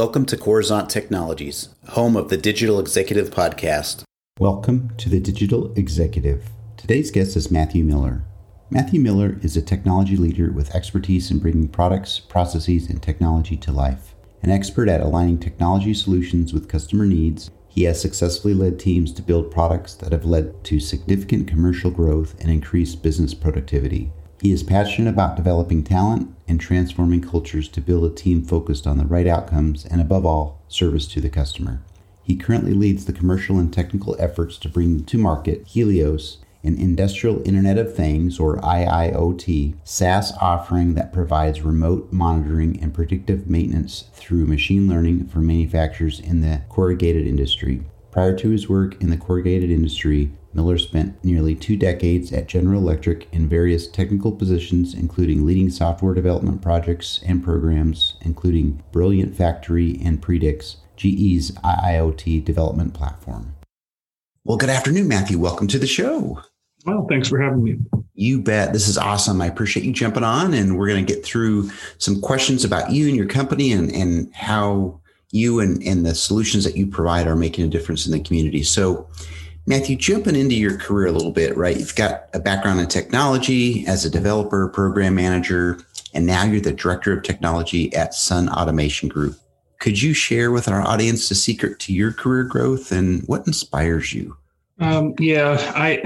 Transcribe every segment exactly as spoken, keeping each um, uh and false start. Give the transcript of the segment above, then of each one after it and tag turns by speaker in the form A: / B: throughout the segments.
A: Welcome to Coruzant Technologies, home of the Digital Executive Podcast.
B: Welcome to the Digital Executive. Today's guest is Matthew Miller. Matthew Miller is a technology leader with expertise in bringing products, processes, and technology to life. An expert at aligning technology solutions with customer needs, he has successfully led teams to build products that have led to significant commercial growth and increased business productivity. He is passionate about developing talent and transforming cultures to build a team focused on the right outcomes and, above all, service to the customer. He currently leads the commercial and technical efforts to bring to market Helios, an Industrial Internet of Things, or I I O T, SaaS offering that provides remote monitoring and predictive maintenance through machine learning for manufacturers in the corrugated industry. Prior to his work in the corrugated industry, Miller spent nearly two decades at General Electric in various technical positions, including leading software development projects and programs, including Brilliant Factory and Predix, G E's I I O T development platform. Well, good afternoon, Matthew. Welcome to the show.
C: Well, thanks for having me.
B: You bet. This is awesome. I appreciate you jumping on, and we're going to get through some questions about you and your company and, and how you and, and the solutions that you provide are making a difference in the community. So, Matthew, jumping into your career a little bit, right? You've got a background in technology as a developer, program manager, and now you're the director of technology at Sun Automation Group. Could you share with our audience the secret to your career growth and what inspires you?
C: Um, yeah, I,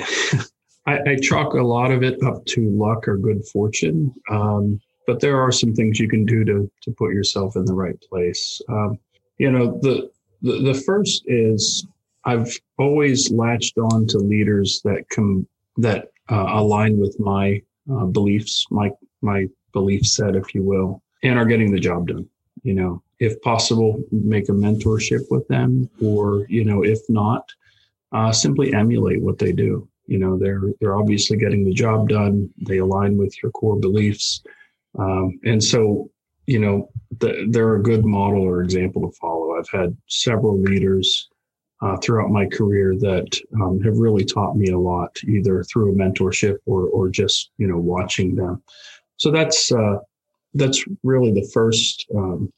C: I I chalk a lot of it up to luck or good fortune, um, but there are some things you can do to to put yourself in the right place. Um, you know, the, the the first is I've always latched on to leaders that come that uh, align with my uh, beliefs, my my belief set, if you will, and are getting the job done. You know, if possible, make a mentorship with them, or you know, if not, uh, simply emulate what they do. You know, they're they're obviously getting the job done. They align with your core beliefs, um, and so you know the, they're a good model or example to follow. I've had several leaders Uh, throughout my career that um, have really taught me a lot, either through a mentorship or or just you know watching them. So that's uh, that's really the first. Um,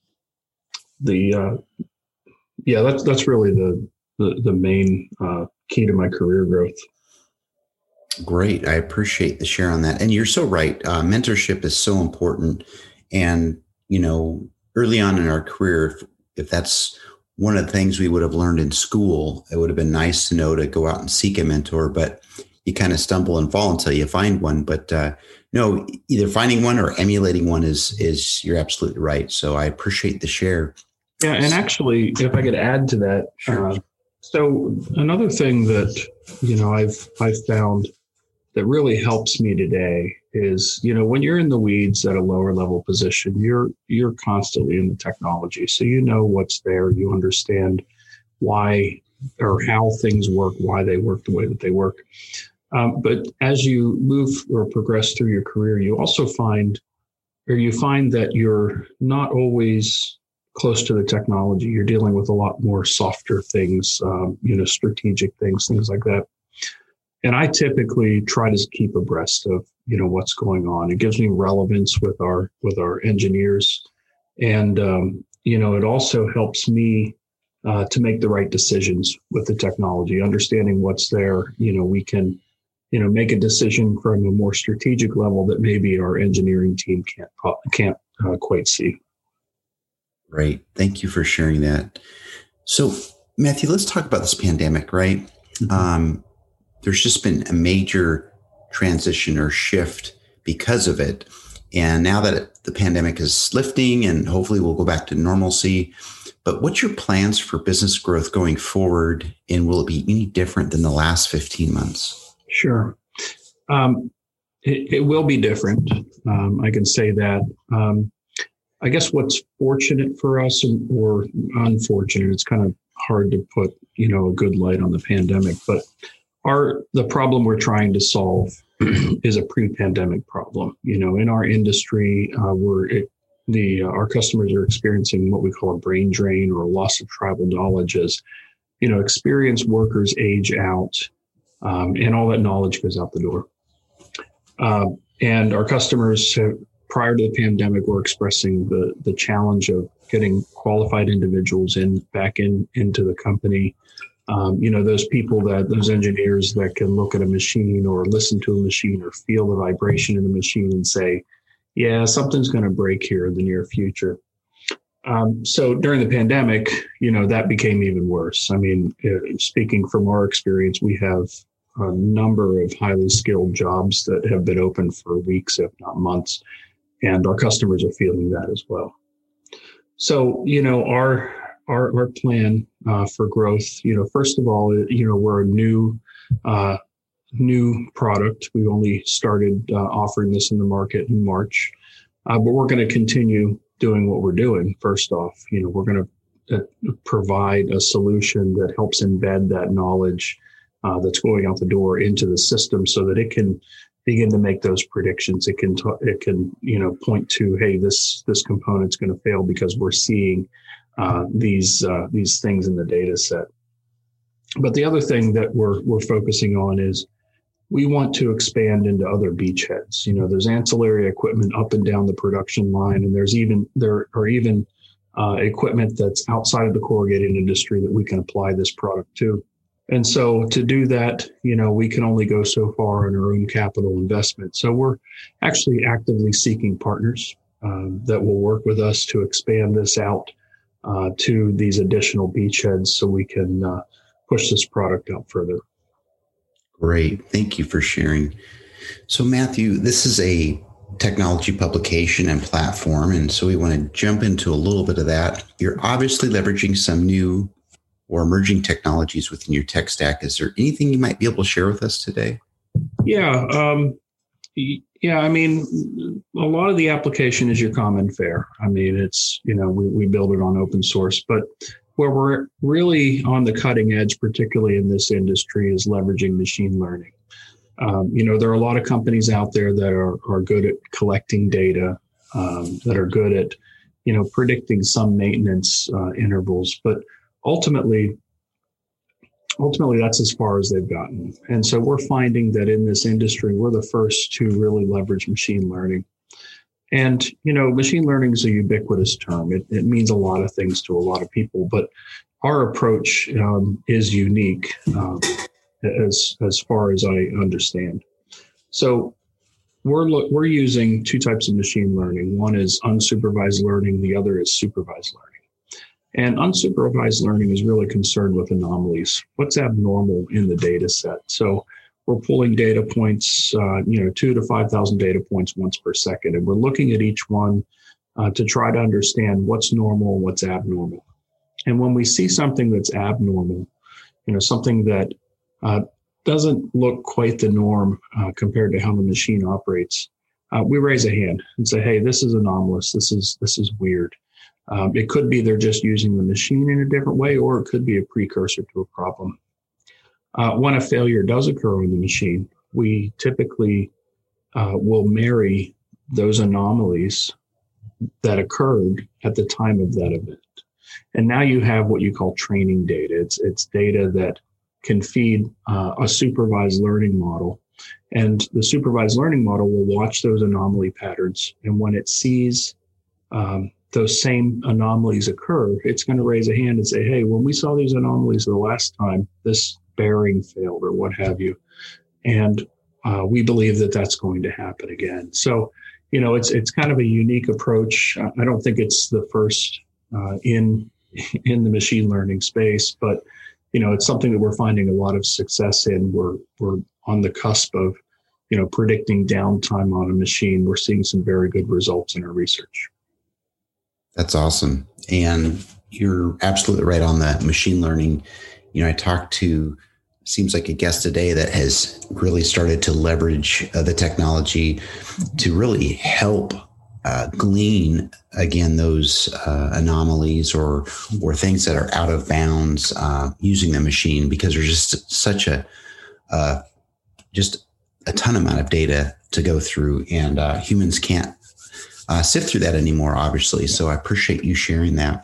C: the uh, yeah, that's that's really the the, the main uh, key to my career growth.
B: Great, I appreciate the share on that. And you're so right. Uh, mentorship is so important. And you know, early on in our career, if, if that's one of the things we would have learned in school, it would have been nice to know to go out and seek a mentor, but you kind of stumble and fall until you find one. But uh, no, either finding one or emulating one is, is you're absolutely right. So I appreciate the share.
C: Yeah. And actually, if I could add to that,
B: sure.
C: uh, so another thing that, you know, I've, I've found that really helps me today is, you know, when you're in the weeds at a lower level position, you're you're constantly in the technology. So you know what's there, you understand why or how things work, why they work the way that they work. Um, but as you move or progress through your career, you also find, or you find that you're not always close to the technology. You're dealing with a lot more softer things, um, you know, strategic things, things like that. And I typically try to keep abreast of, you know, what's going on. It gives me relevance with our with our engineers. And, um, you know, it also helps me uh, to make the right decisions with the technology, understanding what's there. You know, we can, you know, make a decision from a more strategic level that maybe our engineering team can't can't uh, quite see.
B: Great. Thank you for sharing that. So, Matthew, let's talk about this pandemic, right? Mm-hmm. Um, There's just been a major transition or shift because of it. And now that it, the pandemic is lifting and hopefully we'll go back to normalcy, but what's your plans for business growth going forward? And will it be any different than the last fifteen months?
C: Sure. Um, it, it will be different. Um, I can say that. Um, I guess what's fortunate for us or unfortunate, it's kind of hard to put, you know, a good light on the pandemic, but Our the problem we're trying to solve is a pre-pandemic problem. You know, in our industry, uh, we're it, the uh, our customers are experiencing what we call a brain drain or a loss of tribal knowledge as, you know, experienced workers age out, um, and all that knowledge goes out the door. Uh, and our customers have, prior to the pandemic were expressing the the challenge of getting qualified individuals in back in into the company. Um, you know, those people that those engineers that can look at a machine or listen to a machine or feel the vibration in the machine and say, yeah, something's going to break here in the near future. Um, so during the pandemic, you know, that became even worse. I mean, uh, speaking from our experience, we have a number of highly skilled jobs that have been open for weeks, if not months, and our customers are feeling that as well. So, you know, our our, our plan uh, for growth, you know, first of all, you know, we're a new uh, new product. We only started uh, offering this in the market in March, uh, but we're going to continue doing what we're doing. First off, you know, we're going to uh, provide a solution that helps embed that knowledge uh, that's going out the door into the system so that it can begin to make those predictions. It can, t- it can, you know, point to, hey, this, this component's going to fail because we're seeing uh, these, uh, these things in the data set. But the other thing that we're, we're focusing on is we want to expand into other beachheads. You know, there's ancillary equipment up and down the production line, and there's even there are even uh, equipment that's outside of the corrugated industry that we can apply this product to. And so to do that, you know, we can only go so far in our own capital investment. So we're actually actively seeking partners um, that will work with us to expand this out uh, to these additional beachheads so we can uh, push this product out further.
B: Great. Thank you for sharing. So, Matthew, this is a technology publication and platform, and so we want to jump into a little bit of that. You're obviously leveraging some new or emerging technologies within your tech stack. Is there anything you might be able to share with us today?
C: Yeah. Um, yeah. I mean, a lot of the application is your common fare. I mean, it's, you know, we, we build it on open source, but where we're really on the cutting edge, particularly in this industry, is leveraging machine learning. Um, you know, there are a lot of companies out there that are, are good at collecting data, um, that are good at, you know, predicting some maintenance uh, intervals, but ultimately, ultimately that's as far as they've gotten. And so we're finding that in this industry, we're the first to really leverage machine learning. And, you know, machine learning is a ubiquitous term. It, it means a lot of things to a lot of people, but our approach um, is unique um, as as far as I understand. So we're lo- we're using two types of machine learning. One is unsupervised learning. The other is supervised learning. And unsupervised learning is really concerned with anomalies. What's abnormal in the data set? So we're pulling data points, uh, you know, two to five thousand data points once per second, and we're looking at each one uh, to try to understand what's normal and what's abnormal. And when we see something that's abnormal, you know, something that uh, doesn't look quite the norm uh, compared to how the machine operates, uh, we raise a hand and say, "Hey, this is anomalous. This is this is weird." Um, it could be they're just using the machine in a different way, or it could be a precursor to a problem. Uh, when a failure does occur on the machine, we typically uh, will marry those anomalies that occurred at the time of that event. And now you have what you call training data. It's, it's data that can feed uh, a supervised learning model. And the supervised learning model will watch those anomaly patterns. And when it sees um, those same anomalies occur, it's going to raise a hand and say, hey, when we saw these anomalies the last time, this bearing failed or what have you. And uh, we believe that that's going to happen again. So, you know, it's it's kind of a unique approach. I don't think it's the first uh, in in the machine learning space, but, you know, it's something that we're finding a lot of success in. We're we're on the cusp of, you know, predicting downtime on a machine. We're seeing some very good results in our research.
B: That's awesome. And you're absolutely right on the machine learning. You know, I talked to, seems like a guest today that has really started to leverage uh, the technology to really help uh, glean, again, those uh, anomalies or or things that are out of bounds uh, using the machine, because there's just such a, uh, just a ton amount of data to go through, and uh, humans can't uh, sift through that anymore, obviously. So I appreciate you sharing that.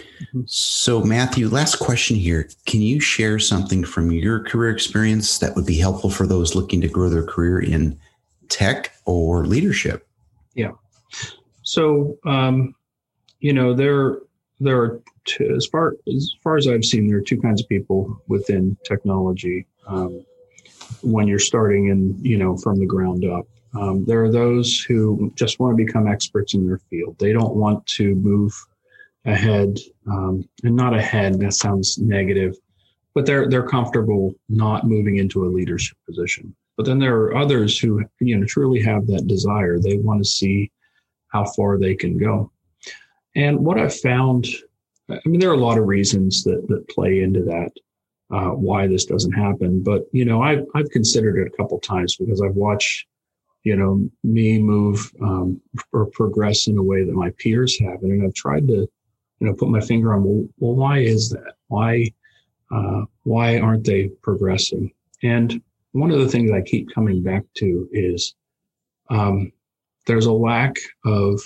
B: So, Matthew, last question here. Can you share something from your career experience that would be helpful for those looking to grow their career in tech or leadership?
C: Yeah. So, um, you know, there there are two, as far as far as I've seen, there are two kinds of people within technology. Um, when you're starting in, you know, from the ground up, um, there are those who just want to become experts in their field. They don't want to move ahead, um, and not ahead. That sounds negative, but they're they're comfortable not moving into a leadership position. But then there are others who, you know, truly have that desire. They want to see how far they can go. And what I've found, I mean, there are a lot of reasons that that play into that, uh, why this doesn't happen. But, you know, I've, I've considered it a couple of times because I've watched, you know, me move um, or progress in a way that my peers haven't. And I've tried to, you know, put my finger on, well, well why is that? Why, uh, why aren't they progressing? And one of the things I keep coming back to is um, there's a lack of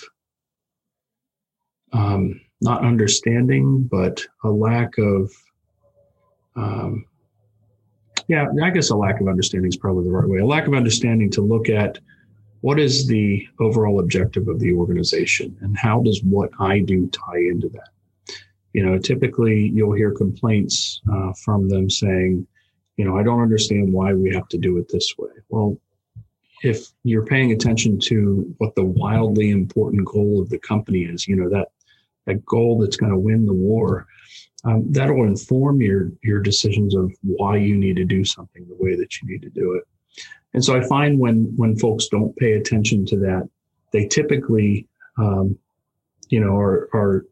C: um, not understanding, but a lack of, um, yeah, I guess a lack of understanding is probably the right way. A lack of understanding to look at what is the overall objective of the organization and how does what I do tie into that? You know, typically you'll hear complaints uh, from them saying, you know, I don't understand why we have to do it this way. Well, if you're paying attention to what the wildly important goal of the company is, you know, that that goal that's going to win the war, um, that'll inform your your decisions of why you need to do something the way that you need to do it. And so I find when when folks don't pay attention to that, they typically, um, you know, are are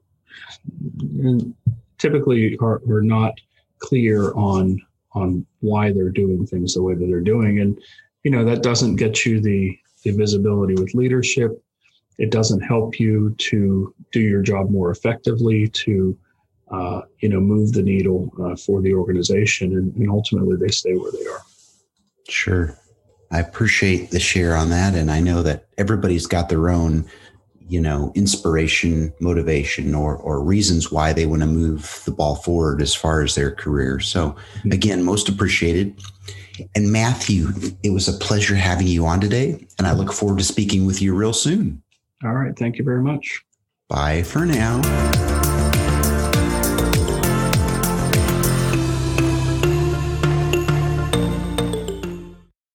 C: typically are, are not clear on on why they're doing things the way that they're doing. And, you know, that doesn't get you the, the visibility with leadership. It doesn't help you to do your job more effectively, to, uh, you know, move the needle uh, for the organization. And, and ultimately they stay where they are.
B: Sure. I appreciate the share on that. And I know that everybody's got their own, you know, inspiration, motivation, or or reasons why they want to move the ball forward as far as their career. So again, most appreciated. And Matthew, it was a pleasure having you on today. And I look forward to speaking with you real soon.
C: All right. Thank you very much.
B: Bye for now.